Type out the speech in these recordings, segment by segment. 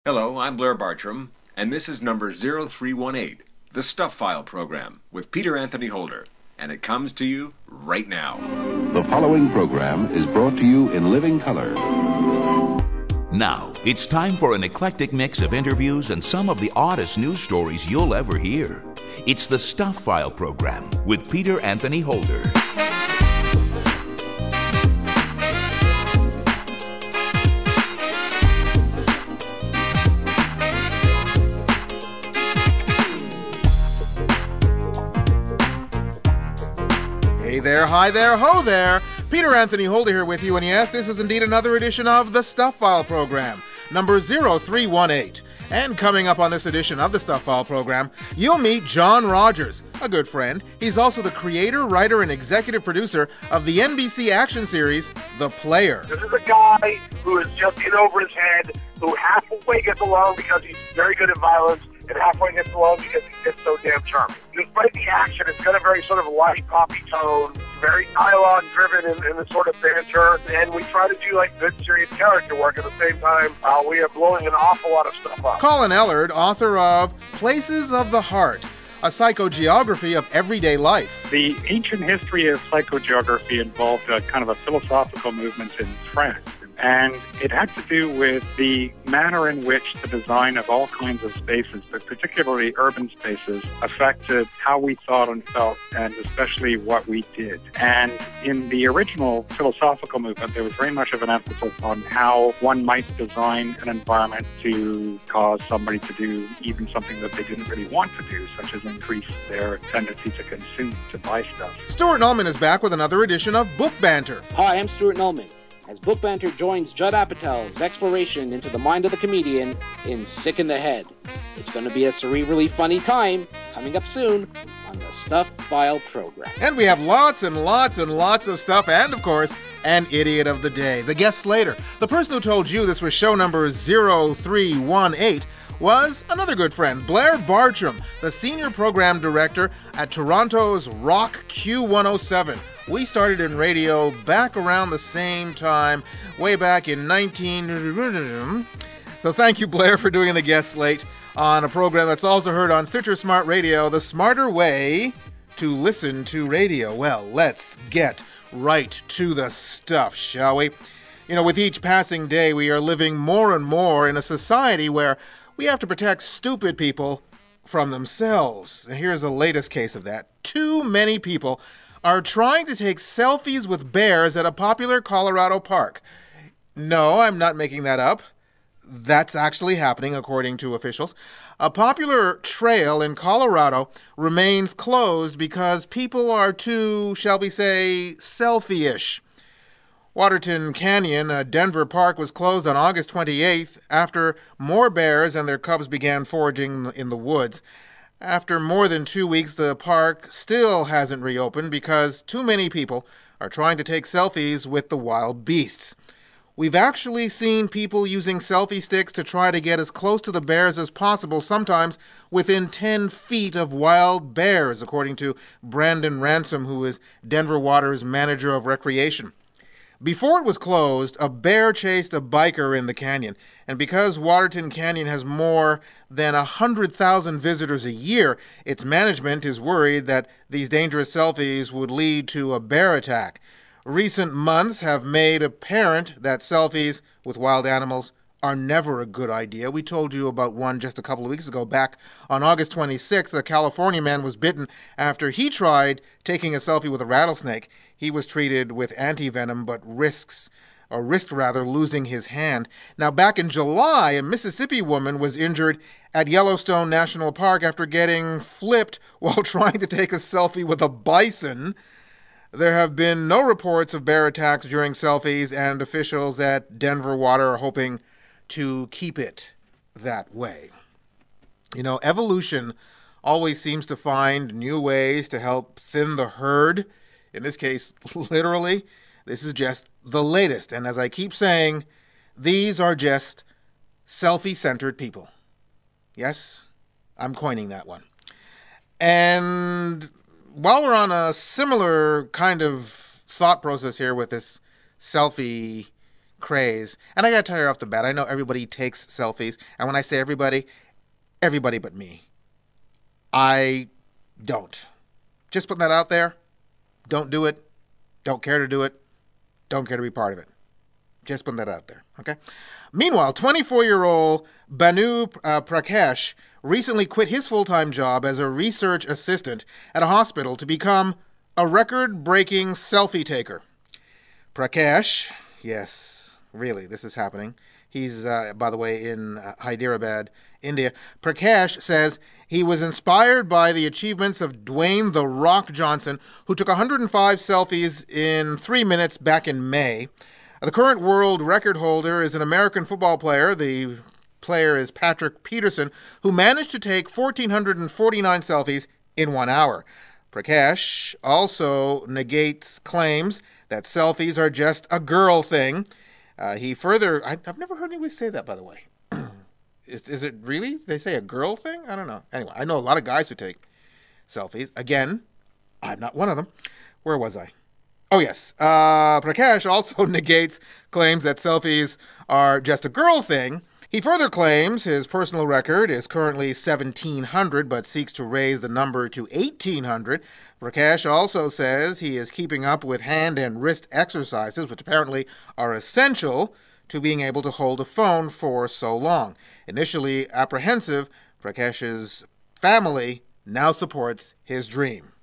Hello, I'm Blair Bartram, and this is number 0318, the Stuff File program with Peter Anthony Holder, and it comes to you right now. The following program is brought to you in living color. Now, it's time for an eclectic mix of interviews and some of the oddest news stories you'll ever hear. It's the Stuff File program with Peter Anthony Holder. Hey there, hi there, ho there. Peter Anthony Holder here with you, and yes, this is indeed another edition of the Stuff File program, number 0318. And coming up on this edition of the Stuff File program, you'll meet John Rogers, a good friend. He's also the creator, writer, and executive producer of the NBC action series, The Player. This is a guy who is just in over his head, who halfway gets along because he's very good at violence, and halfway gets along because he's just so damn charming. Despite the action, it's got a very sort of light-poppy tone, very dialogue-driven in the sort of banter, and we try to do like good, serious character work at the same time. We are blowing an awful lot of stuff up. Colin Ellard, author of Places of the Heart, a psychogeography of everyday life. The ancient history of psychogeography involved a kind of a philosophical movement in France. And it had to do with the manner in which the design of all kinds of spaces, but particularly urban spaces, affected how we thought and felt, and especially what we did. And in the original philosophical movement, there was very much of an emphasis on how one might design an environment to cause somebody to do even something that they didn't really want to do, such as increase their tendency to consume, to buy stuff. Stuart Nullman is back with another edition of Book Banter. Hi, I'm Stuart Nullman, as Book Banter joins Judd Apatow's exploration into the mind of the comedian in Sick in the Head. It's going to be a cerebrally funny time coming up soon on the Stuff File program. And we have lots and lots and lots of stuff, and of course, an idiot of the day, the guest slater. The person who told you this was show number 0318 was another good friend, Blair Bartram, the senior program director at Toronto's Rock Q107. We started in radio back around the same time, way back in 19... So thank you, Blair, for doing the guest slate on a program that's also heard on Stitcher Smart Radio, the smarter way to listen to radio. Well, let's get right to the stuff, shall we? You know, with each passing day, we are living more and more in a society where we have to protect stupid people from themselves. Here's the latest case of that. Too many people are trying to take selfies with bears at a popular Colorado park. No, I'm not making that up. That's actually happening, according to officials. A popular trail in Colorado remains closed because people are too, shall we say, selfie-ish. Waterton Canyon, a Denver park, was closed on August 28th after more bears and their cubs began foraging in the woods. After more than 2 weeks, the park still hasn't reopened because too many people are trying to take selfies with the wild beasts. We've actually seen people using selfie sticks to try to get as close to the bears as possible, sometimes within 10 feet of wild bears, according to Brandon Ransom, who is Denver Water's manager of recreation. Before it was closed, a bear chased a biker in the canyon, and because Waterton Canyon has more than 100,000 visitors a year, its management is worried that these dangerous selfies would lead to a bear attack. Recent months have made apparent that selfies with wild animals are never a good idea. We told you about one just a couple of weeks ago. Back on August 26th, a California man was bitten after he tried taking a selfie with a rattlesnake. He was treated with antivenom, but risked losing his hand. Now, back in July, a Mississippi woman was injured at Yellowstone National Park after getting flipped while trying to take a selfie with a bison. There have been no reports of bear attacks during selfies, and officials at Denver Water are hoping to keep it that way. You know, evolution always seems to find new ways to help thin the herd. In this case, literally, this is just the latest. And as I keep saying, these are just selfie-centered people. Yes, I'm coining that one. And while we're on a similar kind of thought process here with this selfie craze. And I got to tell you off the bat, I know everybody takes selfies. And when I say everybody but me. I don't. Just putting that out there. Don't do it. Don't care to do it. Don't care to be part of it. Just putting that out there, okay? Meanwhile, 24-year-old Banu Prakash recently quit his full-time job as a research assistant at a hospital to become a record-breaking selfie taker. Prakash, yes, really, this is happening. He's, by the way, in Hyderabad, India. Prakash says he was inspired by the achievements of Dwayne "The Rock" Johnson, who took 105 selfies in 3 minutes back in May. The current world record holder is an American football player. The player is Patrick Peterson, who managed to take 1,449 selfies in 1 hour. Prakash also negates claims that selfies are just a girl thing. He further... I've never heard anybody say that, by the way. Is it really? They say a girl thing? I don't know. Anyway, I know a lot of guys who take selfies. Again, I'm not one of them. Where was I? Oh, yes. Prakash also negates claims that selfies are just a girl thing. He further claims his personal record is currently 1,700, but seeks to raise the number to 1,800. Prakash also says he is keeping up with hand and wrist exercises, which apparently are essential to being able to hold a phone for so long. Initially apprehensive, Prakash's family now supports his dream,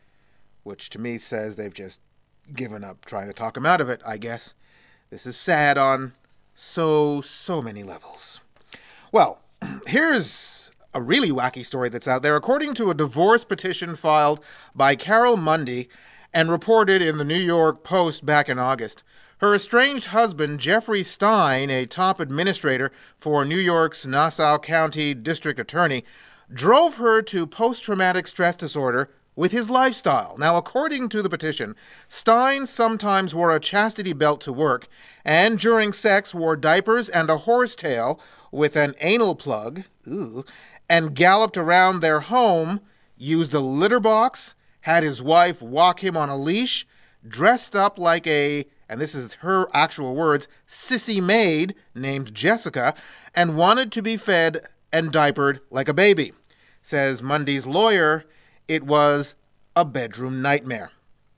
which to me says they've just given up trying to talk him out of it, I guess. This is sad on so many levels. Well, here's a really wacky story that's out there. According to a divorce petition filed by Carol Mundy and reported in the New York Post back in August, her estranged husband, Jeffrey Stein, a top administrator for New York's Nassau County District Attorney, drove her to post-traumatic stress disorder with his lifestyle. Now, according to the petition, Stein sometimes wore a chastity belt to work and during sex wore diapers and a horsetail with an anal plug, and galloped around their home, used a litter box, had his wife walk him on a leash, dressed up like a, and this is her actual words, sissy maid named Jessica, and wanted to be fed and diapered like a baby. Says Mundy's lawyer, it was a bedroom nightmare.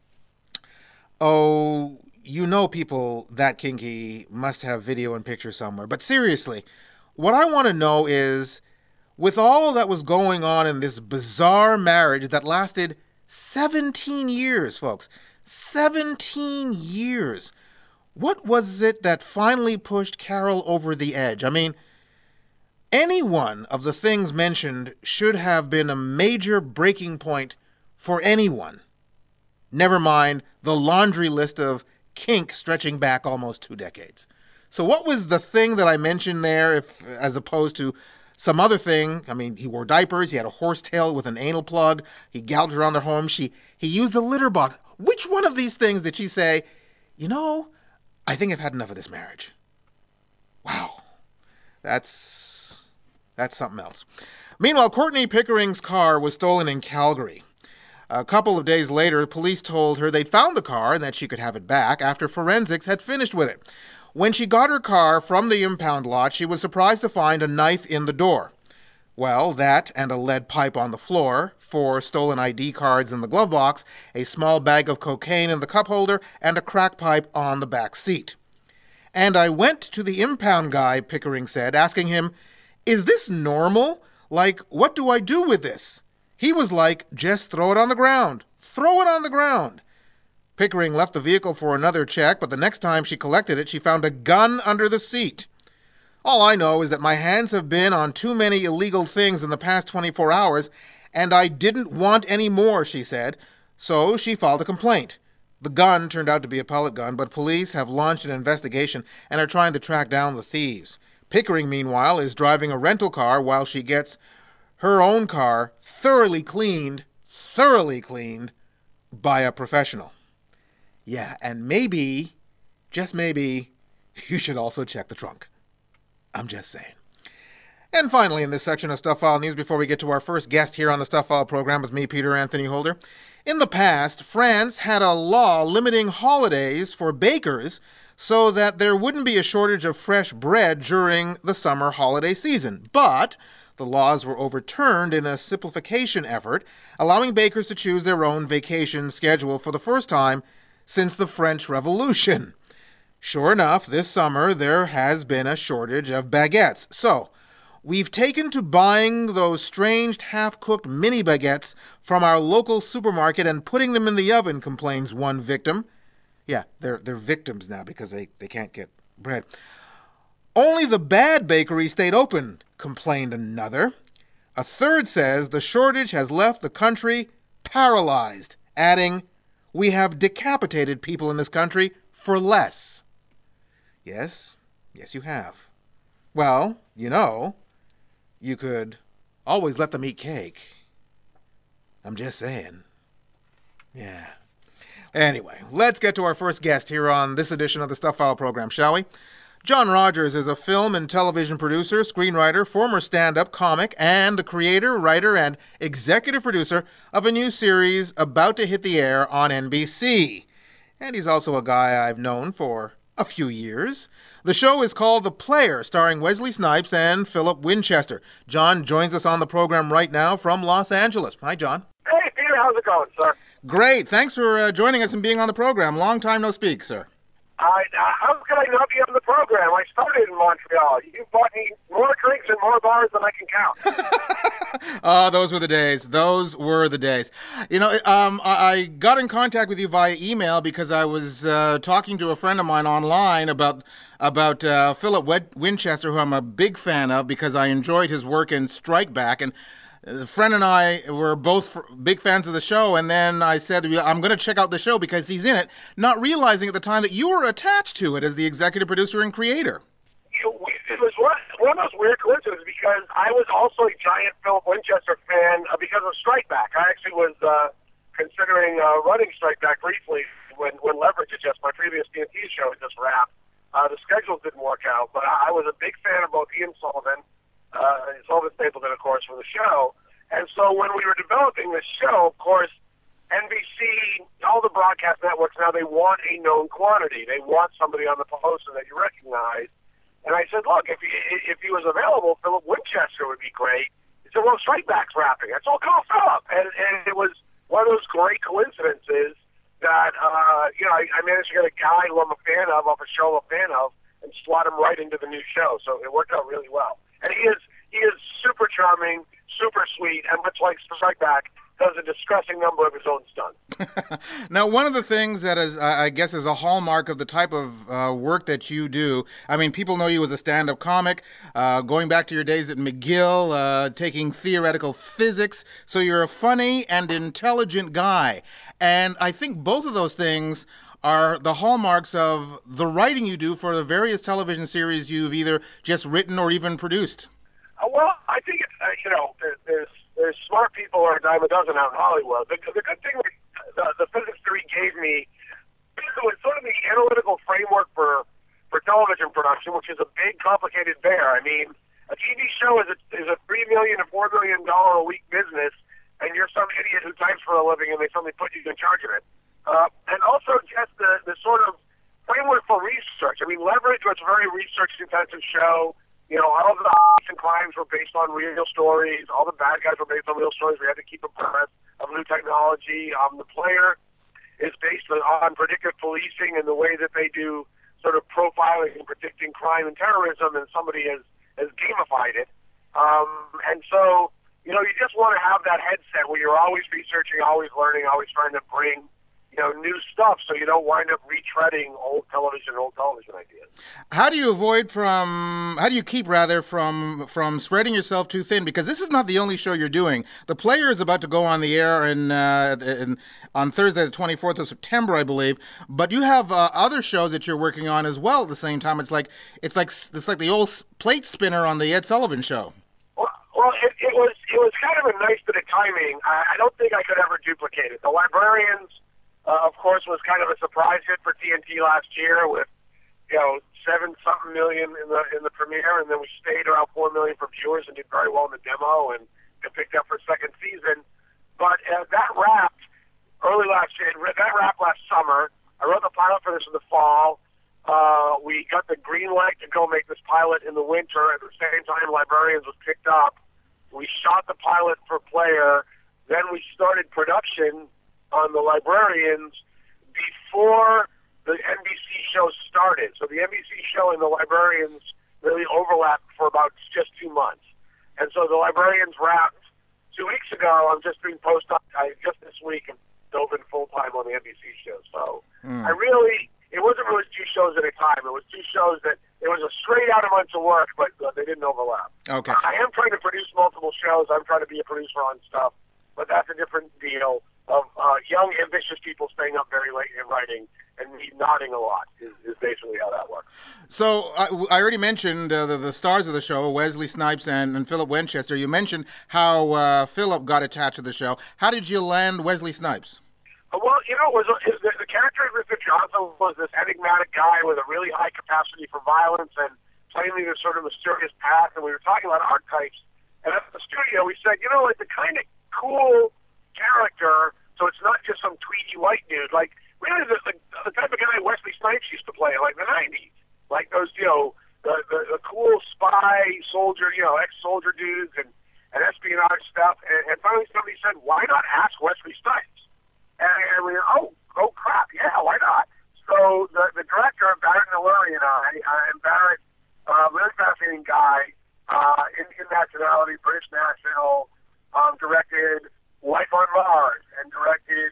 Oh, you know people that kinky must have video and picture somewhere. But seriously, what I want to know is, with all that was going on in this bizarre marriage that lasted 17 years, folks, 17 years, what was it that finally pushed Carol over the edge? I mean, any one of the things mentioned should have been a major breaking point for anyone. Never mind the laundry list of kink stretching back almost 2 decades. So what was the thing that I mentioned there, as opposed to some other thing? I mean, he wore diapers, he had a horsetail with an anal plug, he galloped around their home, he used a litter box. Which one of these things did she say, you know, I think I've had enough of this marriage? Wow. That's something else. Meanwhile, Courtney Pickering's car was stolen in Calgary. A couple of days later, police told her they'd found the car and that she could have it back after forensics had finished with it. When she got her car from the impound lot, she was surprised to find a knife in the door. Well, that and a lead pipe on the floor, 4 stolen ID cards in the glove box, a small bag of cocaine in the cup holder, and a crack pipe on the back seat. And I went to the impound guy, Pickering said, asking him, is this normal? Like, what do I do with this? He was like, just throw it on the ground. Throw it on the ground. Pickering left the vehicle for another check, but the next time she collected it, she found a gun under the seat. All I know is that my hands have been on too many illegal things in the past 24 hours, and I didn't want any more, she said. So she filed a complaint. The gun turned out to be a pellet gun, but police have launched an investigation and are trying to track down the thieves. Pickering, meanwhile, is driving a rental car while she gets her own car thoroughly cleaned by a professional. Yeah, and maybe, just maybe, you should also check the trunk. I'm just saying. And finally, in this section of Stuff File News, before we get to our first guest here on the Stuff File program with me, Peter Anthony Holder, in the past, France had a law limiting holidays for bakers so that there wouldn't be a shortage of fresh bread during the summer holiday season. But the laws were overturned in a simplification effort, allowing bakers to choose their own vacation schedule for the first time since the French Revolution. Sure enough, this summer there has been a shortage of baguettes. So, we've taken to buying those strange half-cooked mini baguettes from our local supermarket and putting them in the oven, complains one victim. Yeah, they're victims now because they can't get bread. Only the bad bakery stayed open, complained another. A third says the shortage has left the country paralyzed, adding, "We have decapitated people in this country for less." Yes, you have. Well, you could always let them eat cake. I'm just saying. Yeah. Anyway, let's get to our first guest here on this edition of the Stuff File program, shall we? John Rogers is a film and television producer, screenwriter, former stand-up comic, and the creator, writer, and executive producer of a new series about to hit the air on NBC. And he's also a guy I've known for a few years. The show is called The Player, starring Wesley Snipes and Philip Winchester. John joins us on the program right now from Los Angeles. Hi, John. Hey, Peter, how's it going, sir? Great. Thanks for joining us and being on the program. Long time no speak, sir. How could I not be on the program? I started in Montreal. You bought me more drinks and more bars than I can count. Oh, those were the days. Those were the days. I got in contact with you via email because I was talking to a friend of mine online about Philip Winchester, who I'm a big fan of because I enjoyed his work in Strike Back. And a friend and I were both big fans of the show, and then I said, I'm going to check out the show because he's in it, not realizing at the time that you were attached to it as the executive producer and creator. It was one of those weird coincidences because I was also a giant Philip Winchester fan because of Strike Back. I actually was considering running Strike Back briefly when Leverage had my previous TNT show had just wrapped. The schedules didn't work out, but I was a big fan of both Ian Sullivan, Sullivan Stapleton, of course, for the show. And so when we were developing this show, of course, NBC, all the broadcast networks now, they want a known quantity. They want somebody on the poster that you recognize. And I said, look, if he was available, Philip Winchester would be great. He said, well, Strike Back's wrapping. I said, oh, call Philip. And it was one of those great coincidences that, I managed to get a guy who I'm a fan of, off a show I'm a fan of, and slot him right into the new show. So it worked out really well. And he is super charming, super sweet, and much like Strike Back, does a distressing number of his own stunts. Now, one of the things that is, I guess, is a hallmark of the type of work that you do, I mean, people know you as a stand-up comic, going back to your days at McGill, taking theoretical physics, so you're a funny and intelligent guy. And I think both of those things are the hallmarks of the writing you do for the various television series you've either just written or even produced. Well, I think there's smart people or a dime a dozen out in Hollywood. The good thing the physics degree gave me was sort of the analytical framework for television production, which is a big, complicated bear. I mean, a TV show is a $3 million to $4 million a week business, and you're some idiot who types for a living, and they suddenly put you in charge of it. And also just the sort of framework for research. I mean, Leverage was a very research-intensive show. All of the crimes were based on real stories. All the bad guys were based on real stories. We had to keep abreast of new technology. The Player is based on predictive policing and the way that they do sort of profiling and predicting crime and terrorism, and somebody has gamified it. And so, you just want to have that headset where you're always researching, always learning, always trying to bring new stuff, so you don't wind up retreading old television ideas. How do you keep from spreading yourself too thin? Because this is not the only show you're doing. The Player is about to go on the air on Thursday, the 24th of September, I believe. But you have other shows that you're working on as well at the same time. It's like the old plate spinner on the Ed Sullivan Show. Well, it was kind of a nice bit of timing. I don't think I could ever duplicate it. The Librarians, of course, was kind of a surprise hit for TNT last year with, 7-something million in the premiere, and then we stayed around 4 million for viewers and did very well in the demo and picked up for a second season. But that wrapped early last year. That wrapped last summer. I wrote the pilot for this in the fall. we got the green light to go make this pilot in the winter. At the same time, Librarians was picked up. We shot the pilot for Player. Then we started production on the Librarians before the NBC show started. So the NBC show and the Librarians really overlapped for about just 2 months. And so the Librarians wrapped 2 weeks ago. I'm just doing post-op. Just this week, I'm dove in full-time on the NBC show. So it wasn't really 2 shows at a time. It was 2 shows that it was a straight out a bunch of work, but they didn't overlap. Okay. I am trying to produce multiple shows. I'm trying to be a producer on stuff, but that's a different deal of young, ambitious people staying up very late and writing and me nodding a lot is basically how that works. So I already mentioned the stars of the show, Wesley Snipes and Philip Winchester. You mentioned how Philip got attached to the show. How did you land Wesley Snipes? Well, the character of Mr. Johnson was this enigmatic guy with a really high capacity for violence and plainly this sort of mysterious path. And we were talking about archetypes. And at the studio, we said, like the kind of cool character, so it's not just some tweedy white dude. Like, really the type of guy Wesley Snipes used to play in, like, the 90s. Like those, the cool spy, soldier, ex-soldier dudes and espionage stuff. And finally somebody said, why not ask Wesley Snipes? And we were, oh crap, yeah, why not? So the director, Barrett Nalluri, and Barrett, really fascinating guy, Indian nationality, British national, directed Life on Mars and directed,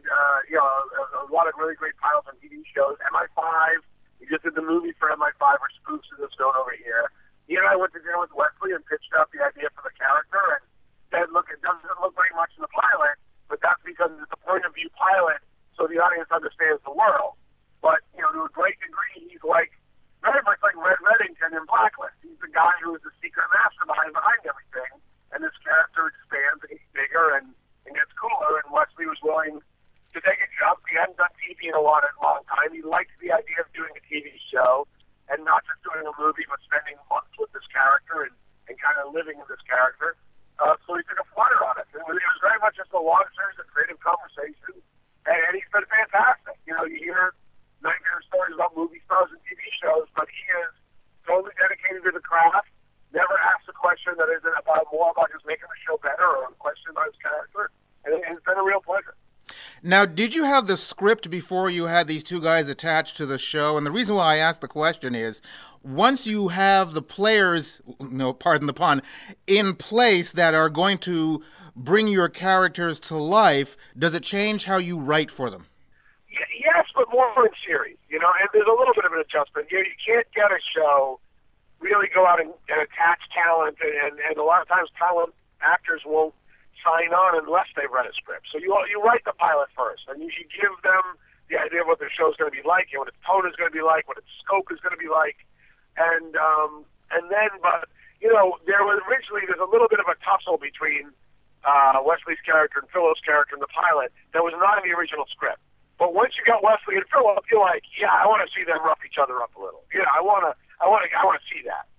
a lot of really great pilots on TV shows. MI5, he just did the movie for MI5 or Spoofs in the Stone over here. He and I went to dinner with Wesley and pitched out the idea for the character and said, look, it doesn't look very much in the pilot, but that's because it's a point of view pilot, so the audience understands the world. But, to a great degree, he's very much like Red Reddington in Blacklist. He's the guy who is the secret mastermind behind everything, and this character expands and gets bigger and gets cooler, and Wesley was willing to take a jump. He hadn't done TV in a long time. He liked the idea of doing a TV show, and not just doing a movie, but spending months with this character and kind of living with this character. So he took a flutter on it. It was very much just a long series of creative conversations, and he's been fantastic. You hear nightmare stories about movie stars and TV shows, but he is totally dedicated to the craft, never asks a question that isn't more about just making the show better or a question about his character, and it's been a real pleasure. Now, did you have the script before you had these 2 guys attached to the show? And the reason why I asked the question is, once you have the players, pardon the pun, in place that are going to bring your characters to life, does it change how you write for them? Yes, but more in series, and there's a little bit of an adjustment. You can't get a show really go out and attach talent, and a lot of times talent actors won't sign on unless they've read a script. So you write the pilot first, and you give them the idea of what the show's going to be like, and what its tone is going to be like, what its scope is going to be like, and then, but there was originally there's a little bit of a tussle between Wesley's character and Philip's character in the pilot that was not in the original script. But once you got Wesley and Philip, you're like, yeah, I want to see them rough each other up a little. I want to see that.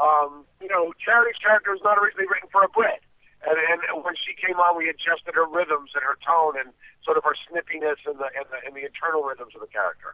Charity's character was not originally written for a Brit. And when she came on, we adjusted her rhythms and her tone and sort of her snippiness and the internal rhythms of the character.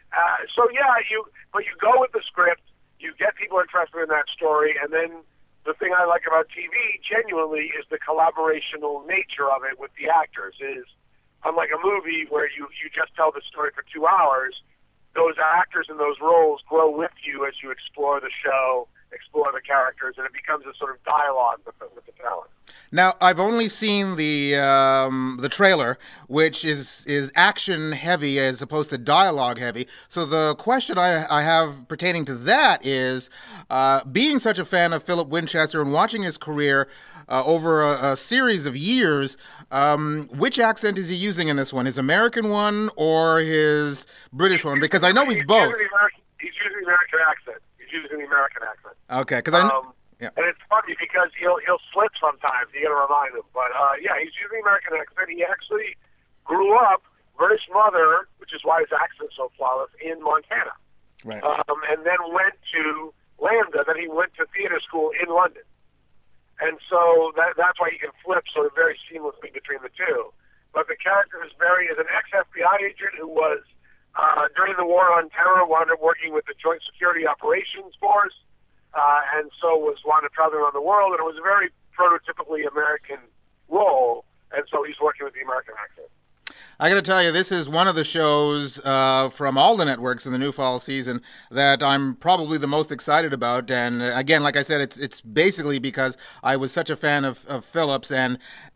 But you go with the script, you get people interested in that story, and then the thing I like about TV, genuinely, is the collaborational nature of it with the actors. Is unlike a movie where you just tell the story for 2 hours, those actors in those roles grow with you as you explore the show, explore the characters, and it becomes a sort of dialogue with the talent. Now, I've only seen the trailer, which is action heavy as opposed to dialogue heavy. So the question I have pertaining to that is, being such a fan of Philip Winchester and watching his career over a series of years, which accent is he using in this one? His American one or his British one? Because I know he's both. He's using the American accent. Using the American accent. Okay, because and it's funny because he'll slip sometimes. You got to remind him, but he's using the American accent. He actually grew up British mother, which is why his accent's so flawless, in Montana. Right. And then went to Lambda. Then he went to theater school in London, and so that's why he can flip sort of very seamlessly between the two. But the character is an ex-FBI agent who was during the War on Terror, wound up working with the Joint Security Operations Force, and so wound up traveling around the world, and it was a very prototypically American role, and so he's working with the American accent. I got to tell you, this is one of the shows from all the networks in the new fall season that I'm probably the most excited about. And again, like I said, it's basically because I was such a fan of Phillips. And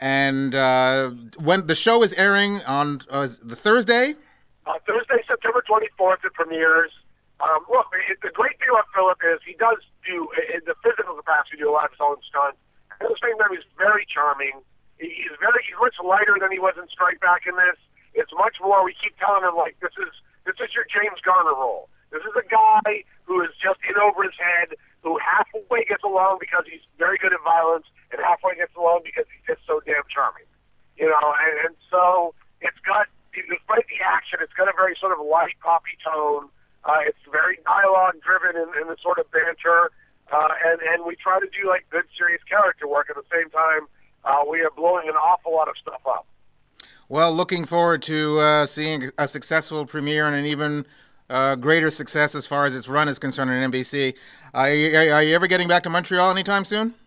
when the show is airing on the Thursday? Thursday, September 24th, it premieres. Look, the great thing about Philip is he does do, in the physical capacity, do a lot of his own stunts. At the same time, he's very charming. He's much lighter than he was in Strike Back in this. It's much more, we keep telling him, like, this is your James Garner role. This is a guy who is just in over his head, who halfway gets along because he's very good at violence, and halfway gets along because he's just so damn charming. You know, and so it's got, despite the action, it's got a very sort of light, poppy tone. It's very dialogue-driven in the sort of banter, and we try to do, like, good, serious character work at the same time. We are blowing an awful lot of stuff up. Well, looking forward to seeing a successful premiere and an even greater success as far as its run is concerned on NBC. Are you ever getting back to Montreal anytime soon?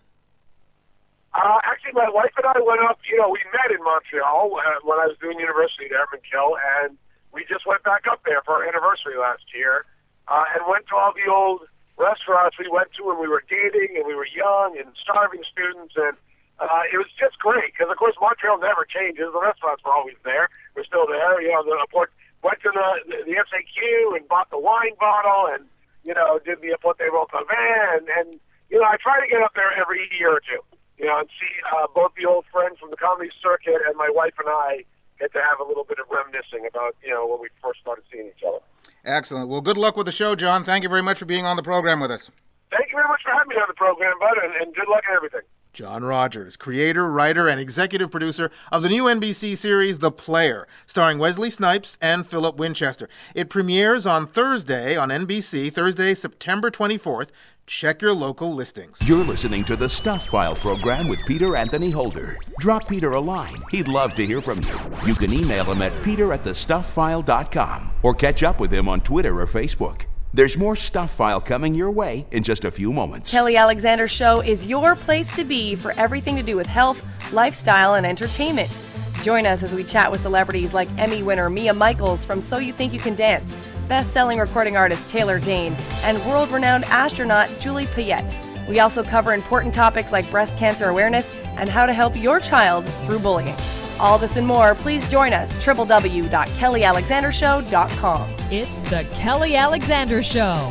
Actually, my wife and I went up, we met in Montreal when I was doing university there at McGill, and we just went back up there for our anniversary last year and went to all the old restaurants we went to when we were dating and we were young and starving students, and it was just great because, of course, Montreal never changes. The restaurants were always there. We're still there. Went to the FAQ and bought the wine bottle and, did the Porte Roncavin. And I try to get up there every year or two, and see both the old friends from the comedy circuit, and my wife and I get to have a little bit of reminiscing about, when we first started seeing each other. Excellent. Well, good luck with the show, John. Thank you very much for being on the program with us. Thank you very much for having me on the program, bud, and good luck and everything. John Rogers, creator, writer, and executive producer of the new NBC series The Player, starring Wesley Snipes and Philip Winchester. It premieres on Thursday on NBC, Thursday, September 24th. Check your local listings. You're listening to the Stuff File program with Peter Anthony Holder. Drop Peter a line. He'd love to hear from you. You can email him at peter@thestufffile.com or catch up with him on Twitter or Facebook. There's more Stuff File coming your way in just a few moments. Kelly Alexander Show is your place to be for everything to do with health, lifestyle, and entertainment. Join us as we chat with celebrities like Emmy winner Mia Michaels from So You Think You Can Dance, best-selling recording artist Taylor Dayne, and world-renowned astronaut Julie Payette. We also cover important topics like breast cancer awareness and how to help your child through bullying. All this and more, please join us, www.kellyalexandershow.com. It's the Kelly Alexander Show.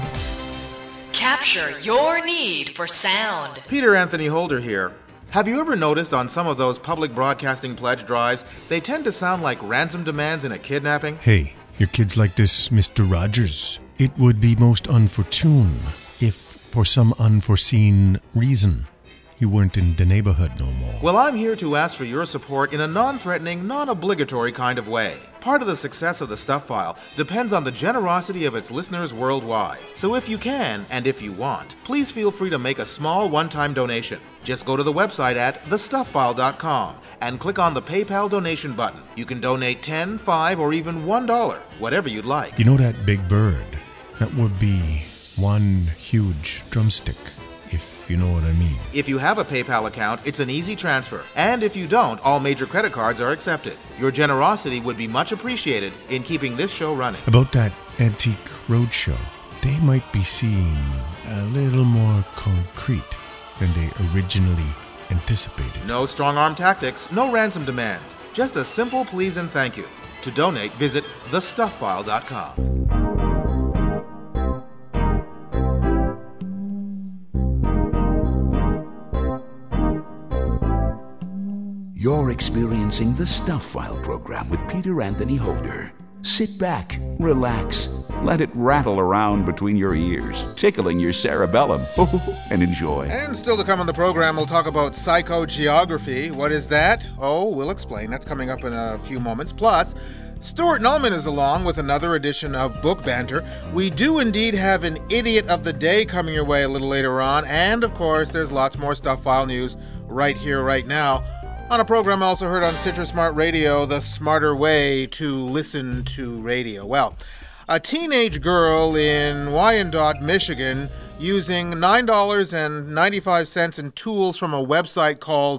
Capture your need for sound. Peter Anthony Holder here. Have you ever noticed on some of those public broadcasting pledge drives, they tend to sound like ransom demands in a kidnapping? Hey, your kids like this, Mr. Rogers. It would be most unfortunate if, for some unforeseen reason, you weren't in the neighborhood no more. Well, I'm here to ask for your support in a non-threatening, non-obligatory kind of way. Part of the success of the Stuff File depends on the generosity of its listeners worldwide. So if you can, and if you want, please feel free to make a small one-time donation. Just go to the website at thestufffile.com and click on the PayPal donation button. You can donate $10, $5, or even $1, whatever you'd like. You know that big bird? That would be one huge drumstick, if you know what I mean. If you have a PayPal account, it's an easy transfer. And if you don't, all major credit cards are accepted. Your generosity would be much appreciated in keeping this show running. About that Antique Roadshow, they might be seeing a little more concrete than they originally anticipated. No strong-arm tactics, no ransom demands. Just a simple please and thank you. To donate, visit thestufffile.com. You're experiencing the Stuff File program with Peter Anthony Holder. Sit back, relax, let it rattle around between your ears, tickling your cerebellum, and enjoy. And still to come on the program, we'll talk about psychogeography. What is that? Oh, we'll explain. That's coming up in a few moments. Plus, Stuart Nullman is along with another edition of Book Banter. We do indeed have an Idiot of the Day coming your way a little later on. And, of course, there's lots more Stuff File news right here, right now. On a program also heard on Stitcher Smart Radio, the smarter way to listen to radio. Well, a teenage girl in Wyandotte, Michigan, using $9.95 in tools from a website called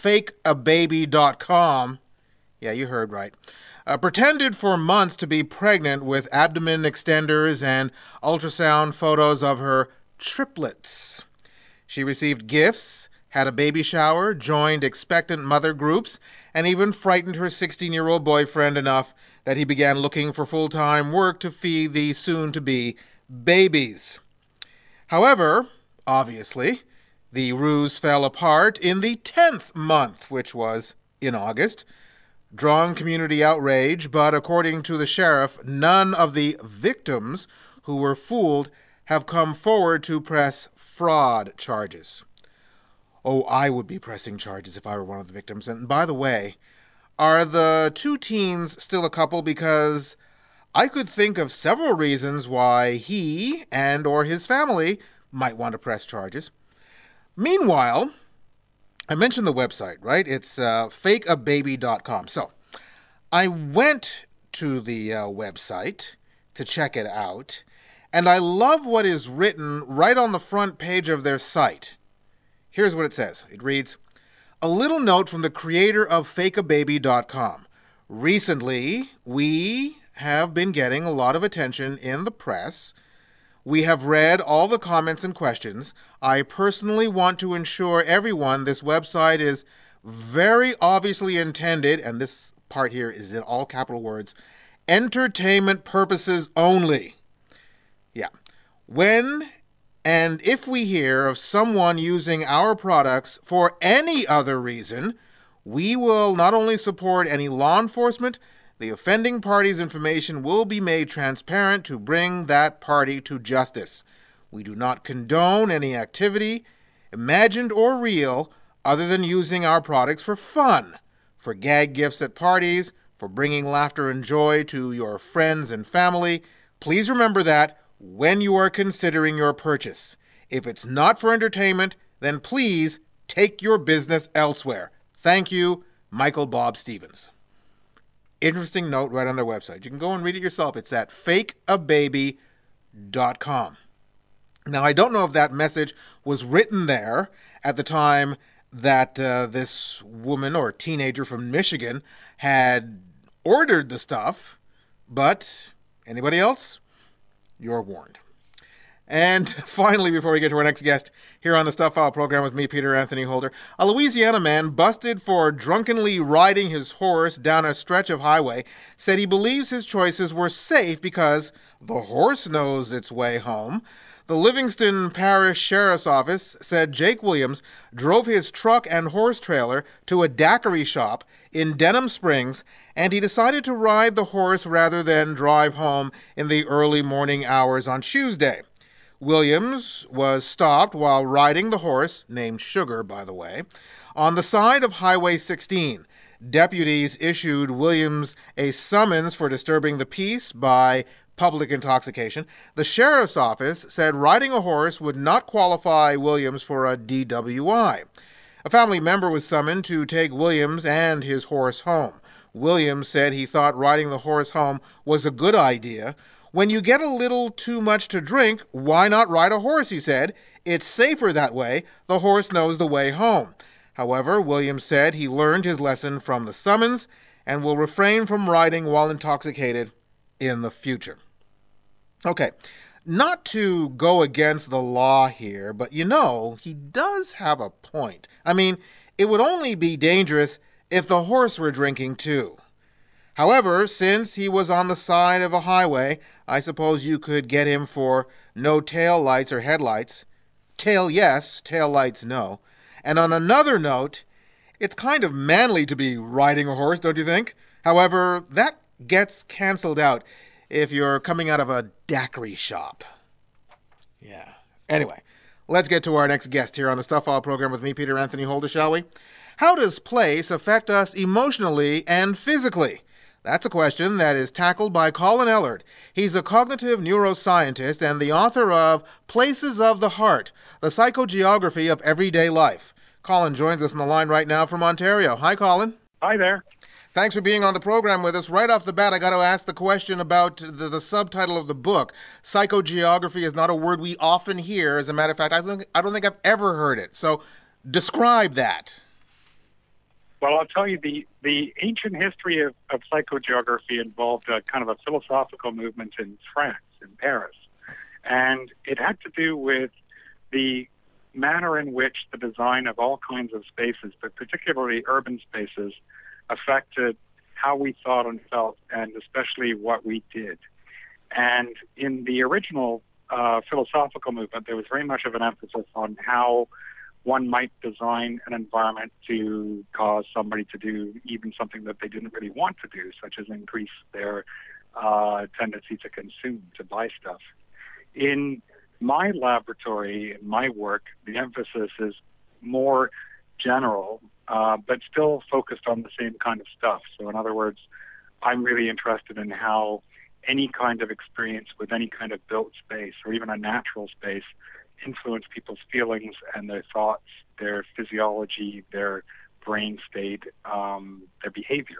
fakeababy.com, yeah, you heard right, pretended for months to be pregnant with abdomen extenders and ultrasound photos of her triplets. She received gifts, had a baby shower, joined expectant mother groups, and even frightened her 16-year-old boyfriend enough that he began looking for full-time work to feed the soon-to-be babies. However, obviously, the ruse fell apart in the 10th month, which was in August, drawing community outrage, but according to the sheriff, none of the victims who were fooled have come forward to press fraud charges. Oh, I would be pressing charges if I were one of the victims. And by the way, are the two teens still a couple? Because I could think of several reasons why he and or his family might want to press charges. Meanwhile, I mentioned the website, right? It's fakeababy.com. So I went to the website to check it out, and I love what is written right on the front page of their site. Here's what it says. It reads, "A little note from the creator of fakeababy.com. Recently, we have been getting a lot of attention in the press. We have read all the comments and questions. I personally want to ensure everyone this website is very obviously intended," and this part here is in all capital words, "entertainment purposes only." Yeah. When and if we hear of someone using our products for any other reason, we will not only support any law enforcement, the offending party's information will be made transparent to bring that party to justice. We do not condone any activity, imagined or real, other than using our products for fun, for gag gifts at parties, for bringing laughter and joy to your friends and family. Please remember that when you are considering your purchase. If it's not for entertainment, then please take your business elsewhere. Thank you, Michael Bob Stevens. Interesting note right on their website. You can go and read it yourself. It's at fakeababy.com. Now, I don't know if that message was written there at the time that this woman or teenager from Michigan had ordered the stuff, but anybody else? You're warned. And finally, before we get to our next guest, here on the Stuff File program with me, Peter Anthony Holder, a Louisiana man busted for drunkenly riding his horse down a stretch of highway said he believes his choices were safe because the horse knows its way home. The Livingston Parish Sheriff's Office said Jake Williams drove his truck and horse trailer to a daiquiri shop in Denham Springs, and he decided to ride the horse rather than drive home in the early morning hours on Tuesday. Williams was stopped while riding the horse, named Sugar, by the way, on the side of Highway 16. Deputies issued Williams a summons for disturbing the peace by public intoxication. The sheriff's office said riding a horse would not qualify Williams for a DWI. A family member was summoned to take Williams and his horse home. Williams said he thought riding the horse home was a good idea. When you get a little too much to drink, why not ride a horse, he said. It's safer that way. The horse knows the way home. However, Williams said he learned his lesson from the summons and will refrain from riding while intoxicated in the future. Okay, not to go against the law here, but he does have a point. I mean, it would only be dangerous if the horse were drinking too. However, since he was on the side of a highway, I suppose you could get him for no tail lights or headlights. Tail yes, tail lights no. And on another note, it's kind of manly to be riding a horse, don't you think? However, that gets canceled out if you're coming out of a daiquiri shop. Yeah. Anyway, let's get to our next guest here on the Stuff File program with me, Peter Anthony Holder, shall we? How does place affect us emotionally and physically? That's a question that is tackled by Colin Ellard. He's a cognitive neuroscientist and the author of Places of the Heart, the Psychogeography of Everyday Life. Colin joins us on the line right now from Ontario. Hi, Colin. Hi there. Thanks for being on the program with us. Right off the bat, I got to ask the question about the subtitle of the book. Psychogeography is not a word we often hear. As a matter of fact, I don't think I've ever heard it. So describe that. Well, I'll tell you, the ancient history of psychogeography involved a kind of a philosophical movement in France, in Paris. And it had to do with the manner in which the design of all kinds of spaces, but particularly urban spaces, affected how we thought and felt, and especially what we did. And in the original philosophical movement, there was very much of an emphasis on how one might design an environment to cause somebody to do even something that they didn't really want to do, such as increase their tendency to consume, to buy stuff. In my laboratory, in my work, the emphasis is more general, but still focused on the same kind of stuff. So in other words, I'm really interested in how any kind of experience with any kind of built space or even a natural space influence people's feelings and their thoughts, their physiology, their brain state, their behavior.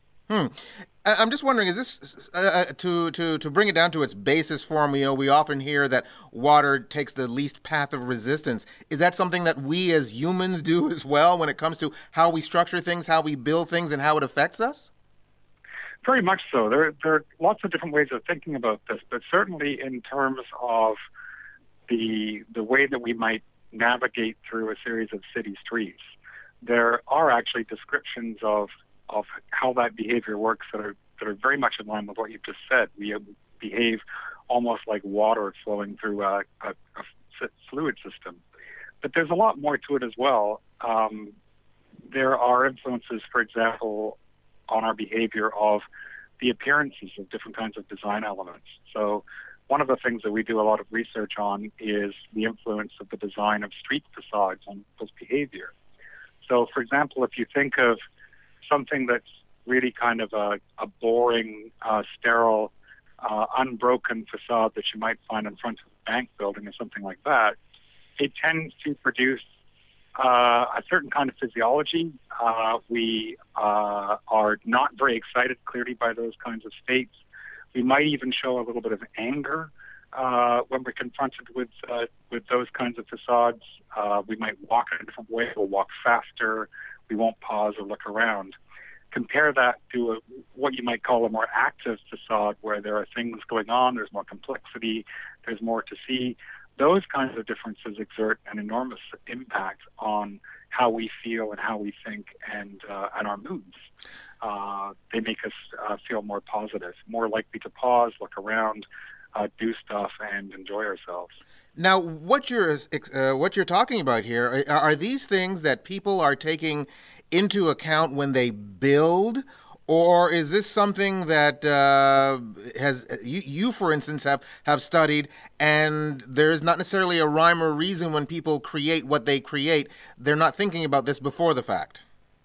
I'm just wondering, is this to bring it down to its basis form? We often hear that water takes the least path of resistance. Is that something that we as humans do as well when it comes to how we structure things, how we build things, and how it affects us? Very much so. There are lots of different ways of thinking about this, but certainly in terms of the way that we might navigate through a series of city streets, there are actually descriptions of how that behavior works that are very much in line with what you've just said. We behave almost like water flowing through a fluid system. But there's a lot more to it as well. There are influences, for example, on our behavior of the appearances of different kinds of design elements. So one of the things that we do a lot of research on is the influence of the design of street facades on people's behavior. So, for example, if you think of something that's really kind of a boring, sterile, unbroken facade that you might find in front of a bank building or something like that, it tends to produce a certain kind of physiology. We are not very excited, clearly, by those kinds of states. We might even show a little bit of anger when we're confronted with those kinds of facades. We might walk in a different way. We'll walk faster. We won't pause or look around. Compare that to what you might call a more active facade where there are things going on, there's more complexity, there's more to see. Those kinds of differences exert an enormous impact on how we feel and how we think and our moods. They make us feel more positive, more likely to pause, look around, do stuff, and enjoy ourselves. Now, what you're talking about here, are these things that people are taking into account when they build, or is this something that you, for instance, have studied, and there's not necessarily a rhyme or reason when people create what they create? They're not thinking about this before the fact.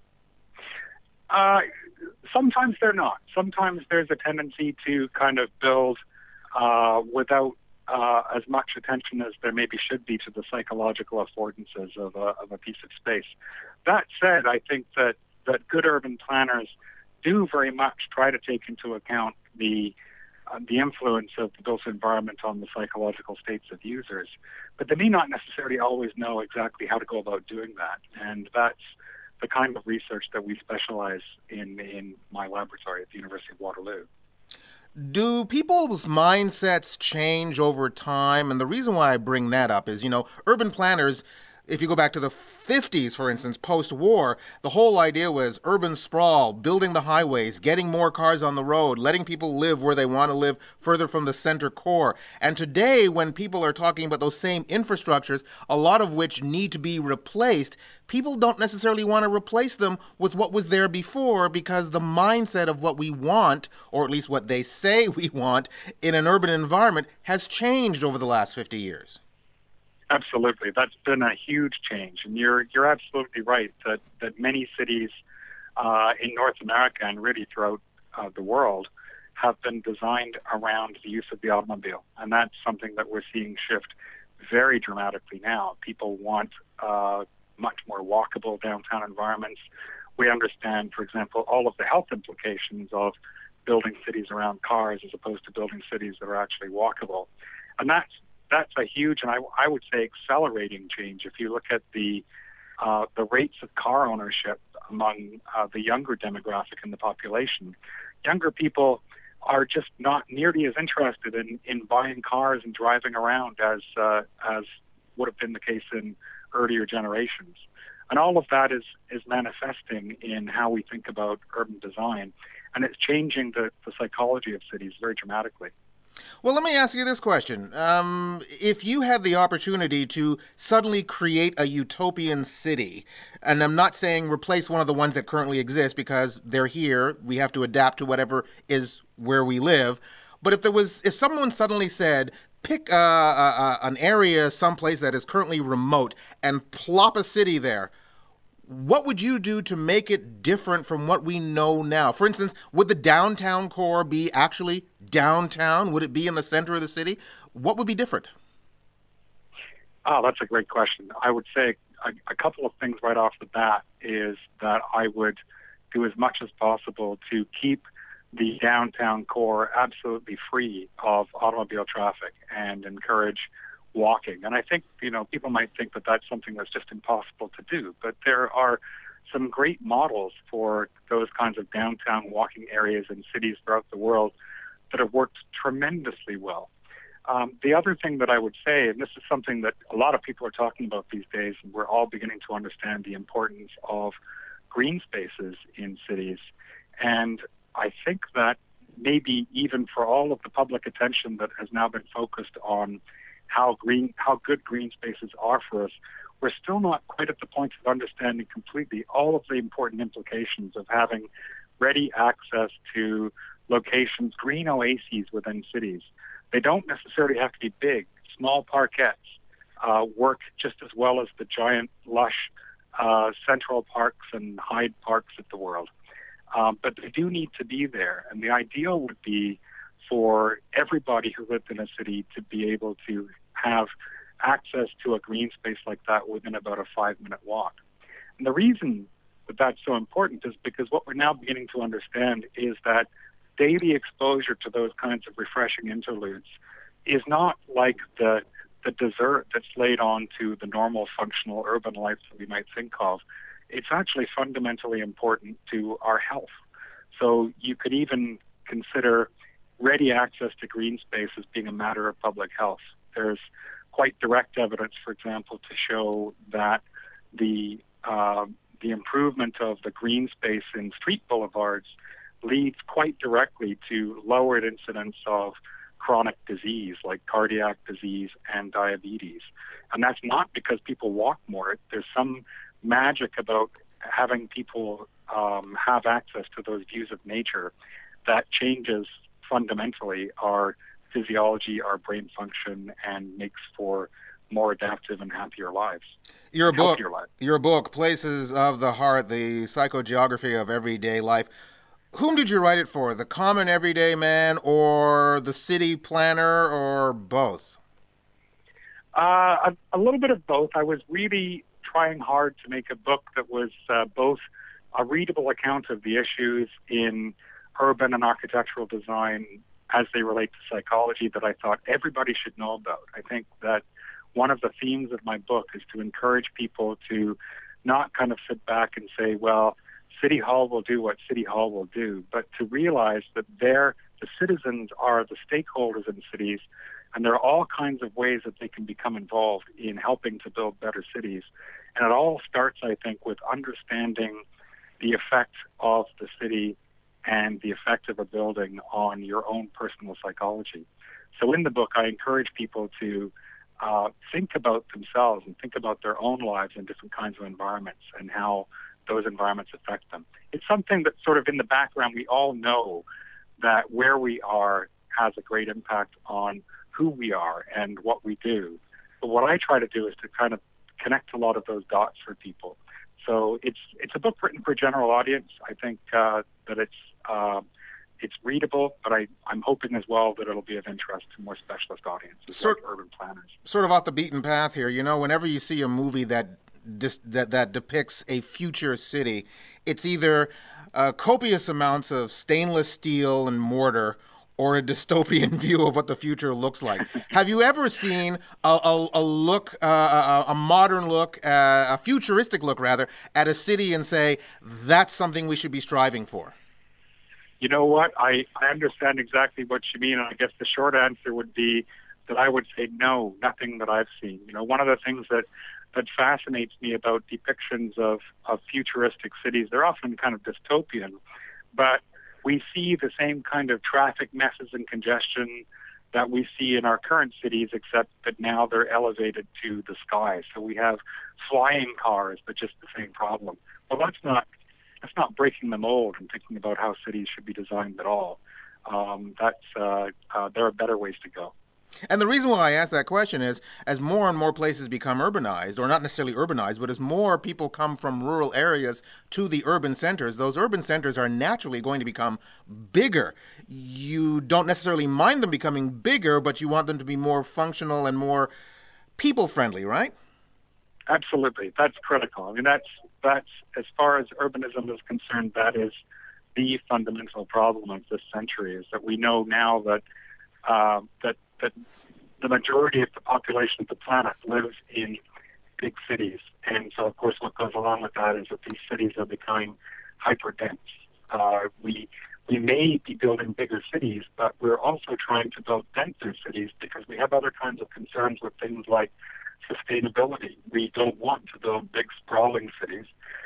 Sometimes they're not. Sometimes there's a tendency to kind of build without as much attention as there maybe should be to the psychological affordances of a piece of space. That said, I think that good urban planners do very much try to take into account the influence of the built environment on the psychological states of users, but they may not necessarily always know exactly how to go about doing that, and that's the kind of research that we specialize in my laboratory at the University of Waterloo. Do people's mindsets change over time? And the reason why I bring that up is, urban planners, if you go back to the 50s, for instance, post-war, the whole idea was urban sprawl, building the highways, getting more cars on the road, letting people live where they want to live further from the center core. And today, when people are talking about those same infrastructures, a lot of which need to be replaced, people don't necessarily want to replace them with what was there before, because the mindset of what we want, or at least what they say we want, in an urban environment has changed over the last 50 years. Absolutely. That's been a huge change. And you're absolutely right that many cities in North America and really throughout the world have been designed around the use of the automobile. And that's something that we're seeing shift very dramatically now. People want much more walkable downtown environments. We understand, for example, all of the health implications of building cities around cars as opposed to building cities that are actually walkable. And that's a huge, and I would say accelerating change. If you look at the rates of car ownership among the younger demographic in the population, younger people are just not nearly as interested in buying cars and driving around as would have been the case in earlier generations. And all of that is manifesting in how we think about urban design, and it's changing the psychology of cities very dramatically. Well, let me ask you this question. If you had the opportunity to suddenly create a utopian city, and I'm not saying replace one of the ones that currently exist because they're here, we have to adapt to whatever is where we live, but if someone suddenly said, pick an area someplace that is currently remote and plop a city there, what would you do to make it different from what we know now? For instance, would the downtown core be actually downtown? Would it be in the center of the city? What would be different? Oh, that's a great question. I would say a couple of things right off the bat is that I would do as much as possible to keep the downtown core absolutely free of automobile traffic and encourage walking. And I think, people might think that that's something that's just impossible to do, but there are some great models for those kinds of downtown walking areas in cities throughout the world that have worked tremendously well. The other thing that I would say, and this is something that a lot of people are talking about these days, and we're all beginning to understand the importance of green spaces in cities. And I think that maybe even for all of the public attention that has now been focused on how good green spaces are for us, we're still not quite at the point of understanding completely all of the important implications of having ready access to locations, green oases within cities. They don't necessarily have to be big. Small parkettes work just as well as the giant, lush Central Parks and Hyde Parks of the world. But they do need to be there. And the ideal would be for everybody who lived in a city to be able to have access to a green space like that within about a 5-minute walk. And the reason that that's so important is because what we're now beginning to understand is that daily exposure to those kinds of refreshing interludes is not like the dessert that's laid on to the normal functional urban life that we might think of. It's actually fundamentally important to our health. So you could even consider ready access to green space as being a matter of public health. There's quite direct evidence, for example, to show that the improvement of the green space in street boulevards leads quite directly to lowered incidence of chronic disease like cardiac disease and diabetes. And that's not because people walk more. There's some magic about having people have access to those views of nature that changes fundamentally our physiology, our brain function, and makes for more adaptive and happier lives. Your book, Places of the Heart, the Psychogeography of Everyday Life. Whom did you write it for? The common everyday man or the city planner or both? A little bit of both. I was really trying hard to make a book that was both a readable account of the issues in urban and architectural design as they relate to psychology that I thought everybody should know about. I think that one of the themes of my book is to encourage people to not kind of sit back and say, well, City Hall will do what City Hall will do, but to realize that the citizens are the stakeholders in cities, and there are all kinds of ways that they can become involved in helping to build better cities. And it all starts, I think, with understanding the effect of the city and the effect of a building on your own personal psychology. So in the book, I encourage people to think about themselves and think about their own lives in different kinds of environments and how those environments affect them. It's something that sort of in the background, we all know that where we are has a great impact on who we are and what we do. But what I try to do is to kind of connect a lot of those dots for people. So it's a book written for a general audience. I think that it's readable, but I'm hoping as well that it'll be of interest to more specialist audiences like urban planners. Sort of off the beaten path here. Whenever you see a movie that that depicts a future city, it's either copious amounts of stainless steel and mortar or a dystopian view of what the future looks like. Have you ever seen a modern look, a futuristic look rather, at a city and say, that's something we should be striving for? You know what? I understand exactly what you mean, and I guess the short answer would be that I would say no, nothing that I've seen. You know, one of the things that fascinates me about depictions of futuristic cities, they're often kind of dystopian, but we see the same kind of traffic messes and congestion that we see in our current cities, except that now they're elevated to the sky. So we have flying cars, but just the same problem. Well, that's not breaking the mold and thinking about how cities should be designed at all. There are better ways to go. And the reason why I ask that question is, as more and more places become urbanized, or not necessarily urbanized, but as more people come from rural areas to the urban centers, those urban centers are naturally going to become bigger. You don't necessarily mind them becoming bigger, but you want them to be more functional and more people-friendly, right? Absolutely. That's critical. I mean, that's as far as urbanism is concerned, that is the fundamental problem of this century, is that we know now that that the majority of the population of the planet lives in big cities. And so, of course, what goes along with that is that these cities are becoming hyper-dense. We may be building bigger cities, but we're also trying to build denser cities because we have other kinds of concerns with things like sustainability. We don't want to build big, sprawling cities.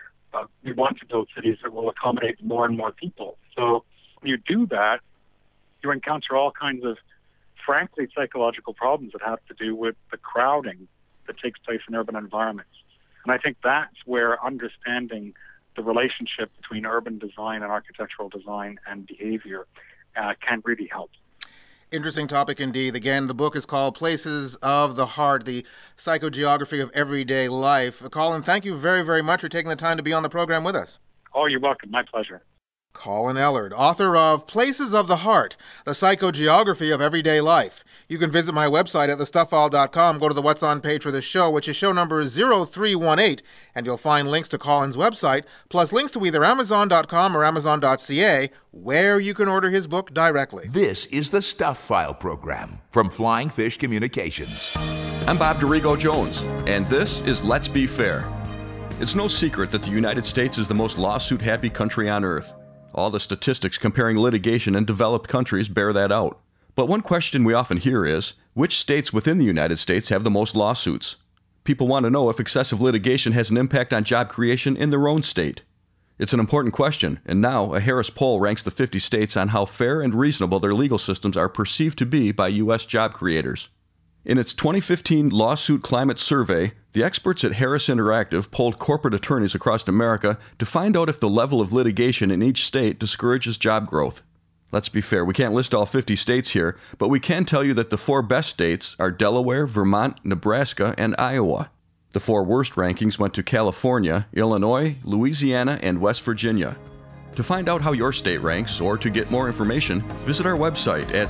We want to build cities that will accommodate more and more people. So when you do that, you encounter all kinds of, frankly, psychological problems that have to do with the crowding that takes place in urban environments. And I think that's where understanding the relationship between urban design and architectural design and behavior can really help. Interesting topic indeed. Again, the book is called Places of the Heart, the Psychogeography of Everyday Life. Colin, thank you very, very much for taking the time to be on the program with us. Oh, you're welcome. My pleasure. Colin Ellard, author of Places of the Heart, the Psychogeography of Everyday Life. You can visit my website at thestuffile.com, go to the What's On page for this show, which is show number 0318, and you'll find links to Colin's website, plus links to either Amazon.com or Amazon.ca, where you can order his book directly. This is the Stuff File program from Flying Fish Communications. I'm Bob Dorigo Jones, and this is Let's Be Fair. It's no secret that the United States is the most lawsuit-happy country on earth. All the statistics comparing litigation in developed countries bear that out. But one question we often hear is, which states within the United States have the most lawsuits? People want to know if excessive litigation has an impact on job creation in their own state. It's an important question, and now a Harris poll ranks the 50 states on how fair and reasonable their legal systems are perceived to be by U.S. job creators. In its 2015 Lawsuit Climate Survey, the experts at Harris Interactive polled corporate attorneys across America to find out if the level of litigation in each state discourages job growth. Let's be fair, we can't list all 50 states here, but we can tell you that the 4 best states are Delaware, Vermont, Nebraska, and Iowa. The 4 worst rankings went to California, Illinois, Louisiana, and West Virginia. To find out how your state ranks, or to get more information, visit our website at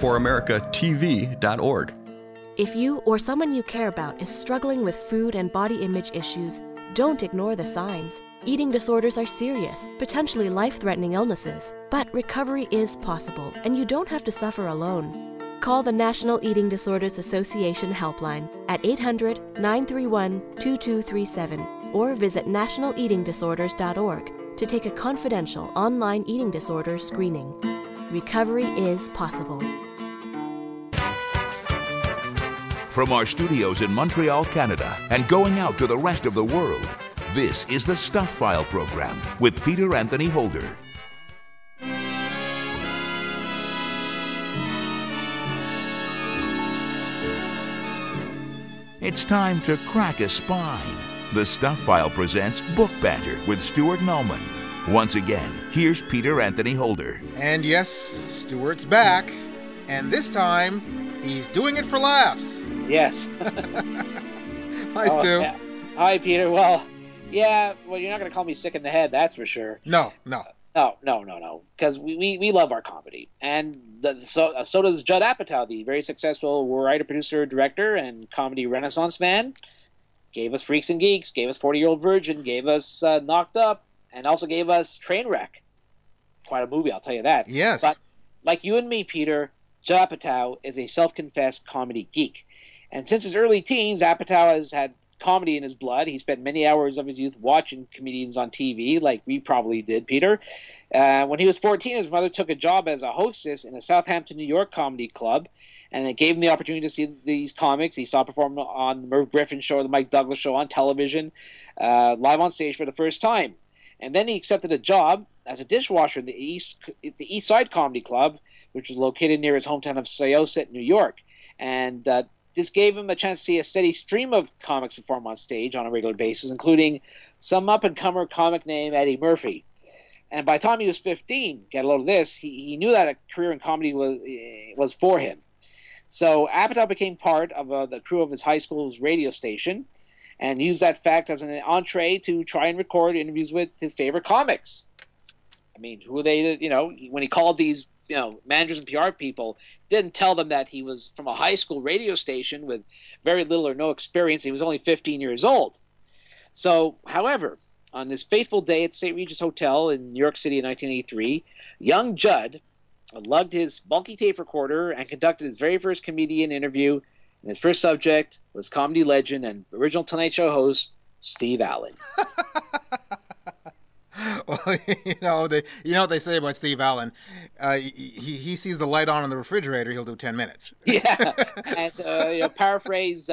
centerforamericatv.org. If you or someone you care about is struggling with food and body image issues, don't ignore the signs. Eating disorders are serious, potentially life-threatening illnesses, but recovery is possible, and you don't have to suffer alone. Call the National Eating Disorders Association helpline at 800-931-2237 or visit nationaleatingdisorders.org to take a confidential online eating disorder screening. Recovery is possible. From our studios in Montreal, Canada, and going out to the rest of the world, this is the Stuff File program with Peter Anthony Holder. It's time to crack a spine. The Stuff File presents Book Banter with Stuart Nallman. Once again, here's Peter Anthony Holder. And yes, Stuart's back, and this time, he's doing it for laughs. Yes. Hi, Stu. Yeah. Hi, Peter. Well, you're not going to call me sick in the head, that's for sure. No. Because we love our comedy. And so does Judd Apatow, the very successful writer, producer, director, and comedy renaissance man. Gave us Freaks and Geeks, gave us 40-Year-Old Virgin, gave us Knocked Up, and also gave us Trainwreck. Quite a movie, I'll tell you that. Yes. But like you and me, Peter, Judd Apatow is a self-confessed comedy geek. And since his early teens, Apatow has had comedy in his blood. He spent many hours of his youth watching comedians on TV, like we probably did, Peter. When he was 14, his mother took a job as a hostess in a Southampton, New York comedy club, and it gave him the opportunity to see these comics. He saw perform on the Merv Griffin Show, the Mike Douglas Show on television, live on stage for the first time. And then he accepted a job as a dishwasher in the East Side Comedy Club, which was located near his hometown of Syosset, New York. And this gave him a chance to see a steady stream of comics perform on stage on a regular basis, including some up-and-comer comic named Eddie Murphy. And by the time he was 15, get a load of this, he knew that a career in comedy was for him. So Apatow became part of the crew of his high school's radio station and used that fact as an entree to try and record interviews with his favorite comics. I mean, who are they, when he called these, managers and PR people, didn't tell them that he was from a high school radio station with very little or no experience. He was only 15 years old. So, however, on this fateful day at St. Regis Hotel in New York City in 1983, young Judd lugged his bulky tape recorder and conducted his very first comedian interview, and his first subject was comedy legend and original Tonight Show host Steve Allen. Well, you know what they say about Steve Allen. He sees the light on in the refrigerator, he'll do 10 minutes. Yeah, and paraphrase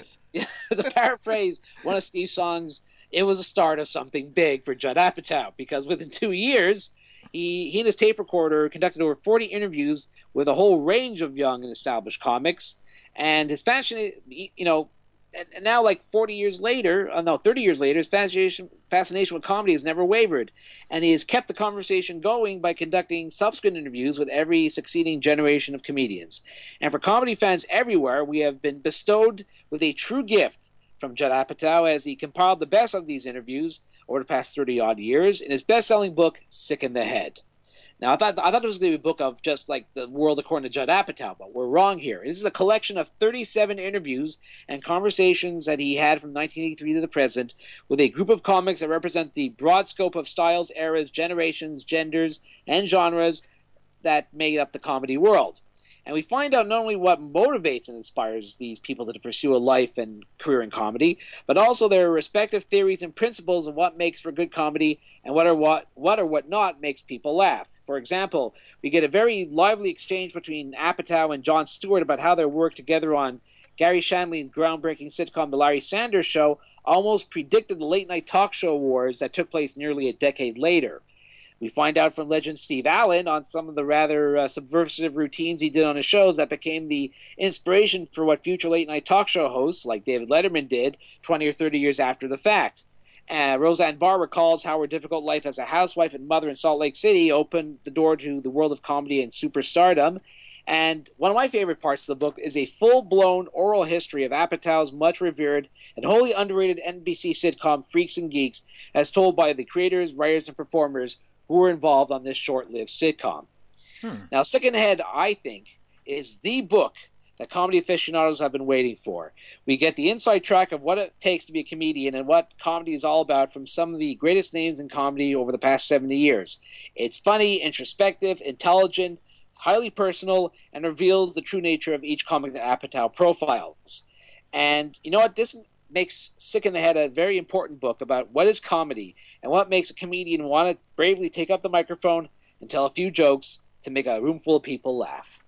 one of Steve's songs. It was the start of something big for Judd Apatow, because within 2 years, he and his tape recorder conducted over 40 interviews with a whole range of young and established comics. And his fashion, and now, like 30 years later, his fascination with comedy has never wavered. And he has kept the conversation going by conducting subsequent interviews with every succeeding generation of comedians. And for comedy fans everywhere, we have been bestowed with a true gift from Judd Apatow as he compiled the best of these interviews over the past 30-odd years in his best-selling book, Sick in the Head. Now, I thought it was going to be a book of just like the world according to Judd Apatow, but we're wrong here. This is a collection of 37 interviews and conversations that he had from 1983 to the present with a group of comics that represent the broad scope of styles, eras, generations, genders, and genres that made up the comedy world. And we find out not only what motivates and inspires these people to pursue a life and career in comedy, but also their respective theories and principles of what makes for good comedy and what or what not makes people laugh. For example, we get a very lively exchange between Apatow and Jon Stewart about how their work together on Gary Shandling's groundbreaking sitcom The Larry Sanders Show almost predicted the late-night talk show wars that took place nearly a decade later. We find out from legend Steve Allen on some of the rather subversive routines he did on his shows that became the inspiration for what future late-night talk show hosts like David Letterman did 20 or 30 years after the fact. Roseanne Barr recalls how her difficult life as a housewife and mother in Salt Lake City opened the door to the world of comedy and superstardom. And one of my favorite parts of the book is a full-blown oral history of Apatow's much-revered and wholly underrated NBC sitcom Freaks and Geeks, as told by the creators, writers, and performers who were involved on this short-lived sitcom. Now, Sick in the Head, I think, is the book that comedy aficionados have been waiting for. We get the inside track of what it takes to be a comedian and what comedy is all about from some of the greatest names in comedy over the past 70 years. It's funny, introspective, intelligent, highly personal, and reveals the true nature of each comic that Apatow profiles. And you know what? This makes Sick in the Head a very important book about what is comedy and what makes a comedian want to bravely take up the microphone and tell a few jokes to make a room full of people laugh.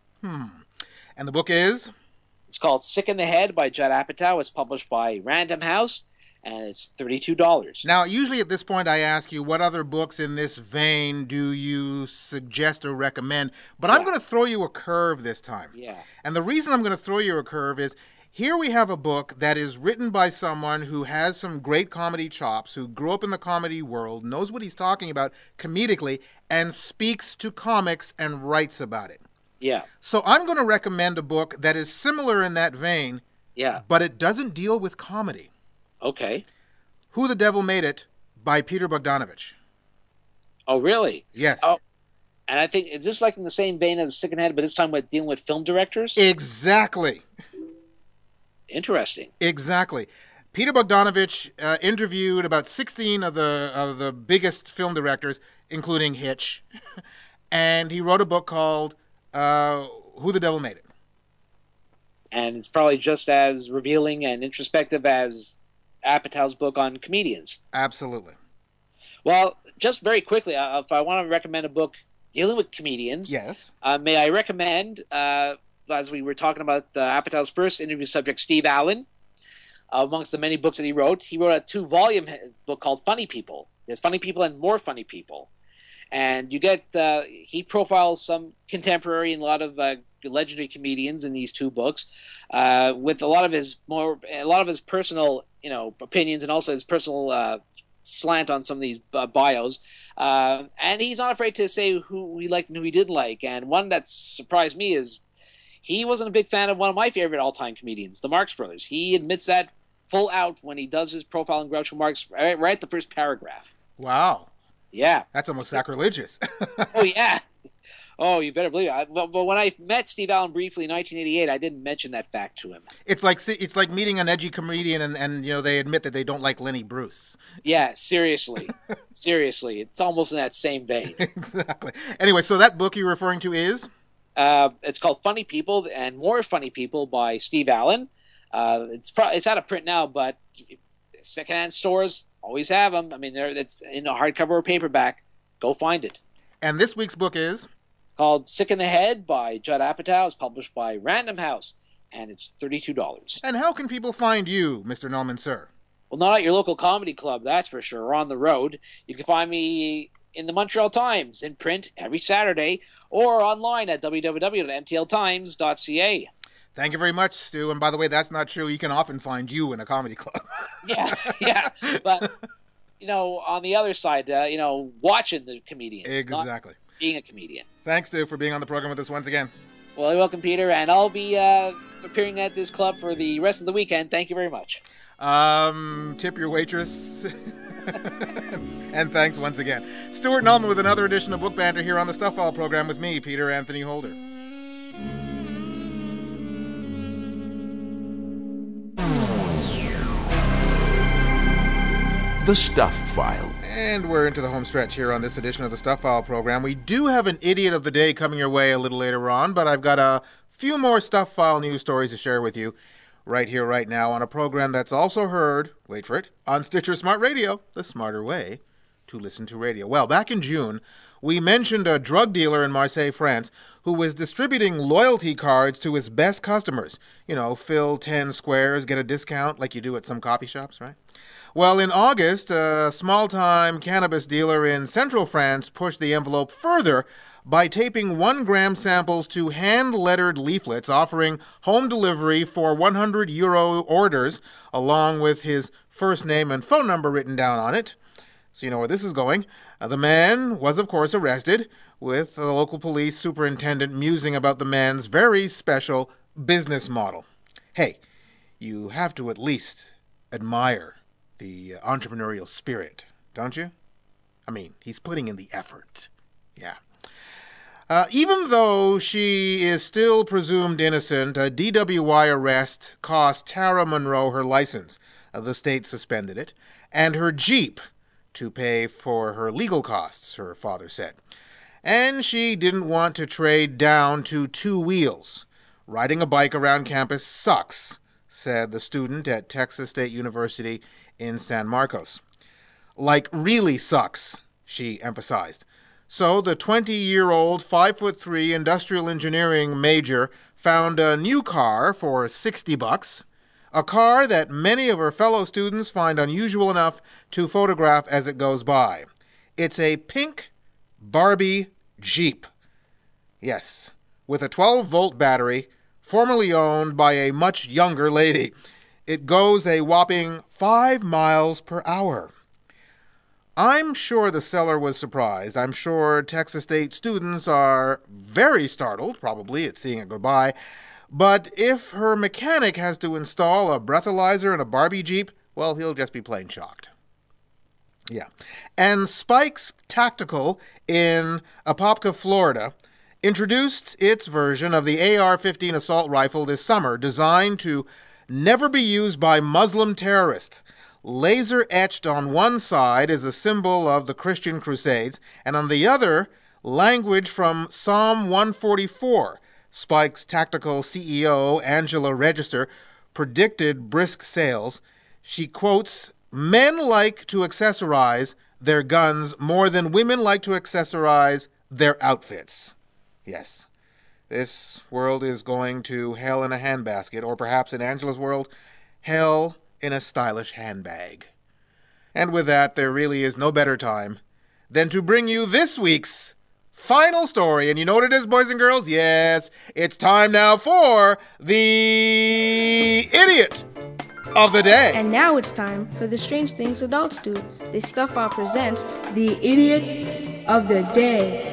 And the book is? It's called Sick in the Head by Judd Apatow. It's published by Random House, and it's $32. Now, usually at this point I ask you, what other books in this vein do you suggest or recommend? But I'm going to throw you a curve this time. Yeah. And the reason I'm going to throw you a curve is, here we have a book that is written by someone who has some great comedy chops, who grew up in the comedy world, knows what he's talking about comedically, and speaks to comics and writes about it. Yeah. So I'm going to recommend a book that is similar in that vein, but it doesn't deal with comedy. Okay. Who the Devil Made It by Peter Bogdanovich. Oh, really? Yes. Oh, and I think, is this like in the same vein as Sick in the Head, but this time we're dealing with film directors? Exactly. Interesting. Exactly. Peter Bogdanovich interviewed about 16 of the biggest film directors, including Hitch, and he wrote a book called Who the Devil Made It. And it's probably just as revealing and introspective as Apatow's book on comedians. Absolutely. Well, just very quickly, if I want to recommend a book dealing with comedians, yes, may I recommend, as we were talking about Apatow's first interview subject, Steve Allen, amongst the many books that he wrote a 2-volume book called Funny People. There's Funny People and More Funny People. And you get, he profiles some contemporary and a lot of legendary comedians in these 2 books, with a lot of his personal, opinions, and also his personal slant on some of these bios. And he's not afraid to say who he liked and who he didn't like. And one that surprised me is he wasn't a big fan of one of my favorite all-time comedians, the Marx Brothers. He admits that full out when he does his profile on Groucho Marx right at the first paragraph. Wow. Yeah. That's almost sacrilegious. Oh, yeah. Oh, you better believe it. But when I met Steve Allen briefly in 1988, I didn't mention that fact to him. It's like meeting an edgy comedian and they admit that they don't like Lenny Bruce. Yeah, seriously. Seriously. It's almost in that same vein. Exactly. Anyway, so that book you're referring to is? It's called Funny People and More Funny People by Steve Allen. It's out of print now, but secondhand stores always have them. I mean, it's in a hardcover or paperback. Go find it. And this week's book is? Called Sick in the Head by Judd Apatow. It's published by Random House, and it's $32. And how can people find you, Mr. Nolan, sir? Well, not at your local comedy club, that's for sure, or on the road. You can find me in the Montreal Times, in print every Saturday, or online at www.mtltimes.ca. Thank you very much, Stu. And by the way, that's not true. You can often find you in a comedy club. Yeah. But, on the other side, watching the comedians. Exactly. Being a comedian. Thanks, Stu, for being on the program with us once again. Well, you're welcome, Peter. And I'll be appearing at this club for the rest of the weekend. Thank you very much. Tip your waitress. And thanks once again. Stuart Nullman with another edition of Book Banter here on the Stuff File program with me, Peter Anthony Holder. The Stuff File. And we're into the home stretch here on this edition of the Stuff File program. We do have an Idiot of the Day coming your way a little later on, but I've got a few more Stuff File news stories to share with you right here, right now, on a program that's also heard, wait for it, on Stitcher Smart Radio, the smarter way to listen to radio. Well, back in June, we mentioned a drug dealer in Marseille, France, who was distributing loyalty cards to his best customers. Fill 10 squares, get a discount like you do at some coffee shops, right? Well, in August, a small-time cannabis dealer in central France pushed the envelope further by taping 1-gram samples to hand-lettered leaflets offering home delivery for €100 orders, along with his first name and phone number written down on it. So you know where this is going. The man was, of course, arrested, with the local police superintendent musing about the man's very special business model. Hey, you have to at least admire the entrepreneurial spirit, don't you? I mean, he's putting in the effort. Yeah. Even though she is still presumed innocent, a DWI arrest cost Tara Monroe her license. The state suspended it. And her Jeep to pay for her legal costs, her father said. And she didn't want to trade down to 2 wheels. Riding a bike around campus sucks, said the student at Texas State University in San Marcos. Like, really sucks, she emphasized. So the 20-year-old, 5'3" industrial engineering major found a new car for $60, a car that many of her fellow students find unusual enough to photograph as it goes by. It's a pink Barbie Jeep. Yes, with a 12-volt battery, formerly owned by a much younger lady. It goes a whopping 5 miles per hour. I'm sure the seller was surprised. I'm sure Texas State students are very startled, probably, at seeing it go by. But if her mechanic has to install a breathalyzer in a Barbie Jeep, well, he'll just be plain shocked. Yeah. And Spikes Tactical in Apopka, Florida, introduced its version of the AR-15 assault rifle this summer, designed to never be used by Muslim terrorists. Laser etched on one side is a symbol of the Christian Crusades, and on the other, language from Psalm 144. Spike's tactical CEO, Angela Register, predicted brisk sales. She quotes, "Men like to accessorize their guns more than women like to accessorize their outfits." Yes, this world is going to hell in a handbasket, or perhaps in Angela's world, hell in a stylish handbag. And with that, there really is no better time than to bring you this week's final story. And you know what it is, boys and girls? Yes, it's time now for the Idiot of the Day. And now it's time for the strange things adults do. The Stuff File presents the Idiot of the Day.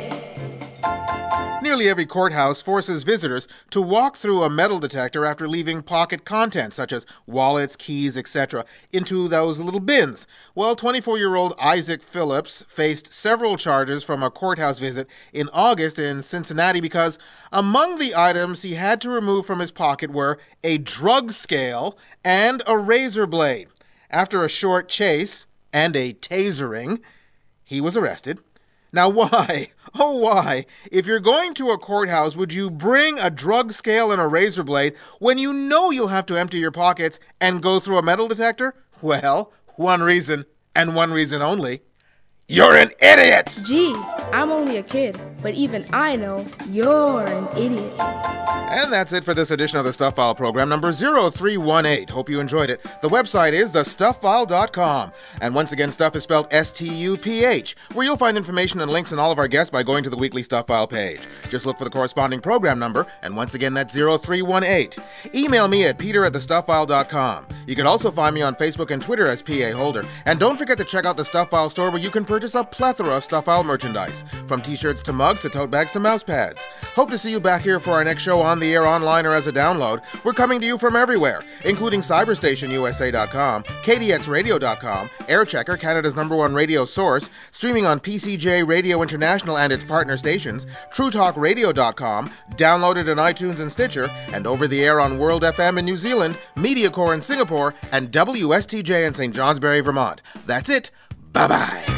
Nearly every courthouse forces visitors to walk through a metal detector after leaving pocket contents, such as wallets, keys, etc., into those little bins. Well, 24-year-old Isaac Phillips faced several charges from a courthouse visit in August in Cincinnati because among the items he had to remove from his pocket were a drug scale and a razor blade. After a short chase and a tasering, he was arrested. Now, why? Oh, why? If you're going to a courthouse, would you bring a drug scale and a razor blade when you know you'll have to empty your pockets and go through a metal detector? Well, one reason, and one reason only. You're an idiot! Gee, I'm only a kid, but even I know you're an idiot. And that's it for this edition of the Stuff File program, number 0318. Hope you enjoyed it. The website is thestufffile.com. And once again, stuff is spelled S-T-U-P-H, where you'll find information and links on all of our guests by going to the weekly Stuff File page. Just look for the corresponding program number, and once again, that's 0318. Email me at peter@thestufffile.com. You can also find me on Facebook and Twitter as P.A. Holder. And don't forget to check out the Stuff File store, where you can purchase a plethora of Stuff File merchandise, from t-shirts to mugs to tote bags to mouse pads. Hope to see you back here for our next show on the air, online, or as a download. We're coming to you from everywhere, including CyberstationUSA.com, KDXRadio.com, Airchecker, Canada's #1 radio source, streaming on PCJ Radio International and its partner stations, TrueTalkRadio.com, downloaded on iTunes and Stitcher, and over the air on World FM in New Zealand, MediaCore in Singapore, and WSTJ in St. Johnsbury, Vermont. That's it. Bye-bye.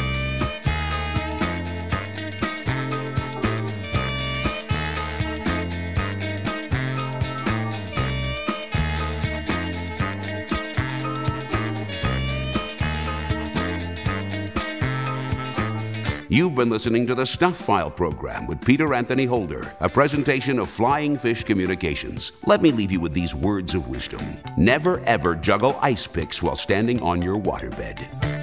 You've been listening to the Stuff File program with Peter Anthony Holder, a presentation of Flying Fish Communications. Let me leave you with these words of wisdom. Never ever juggle ice picks while standing on your waterbed.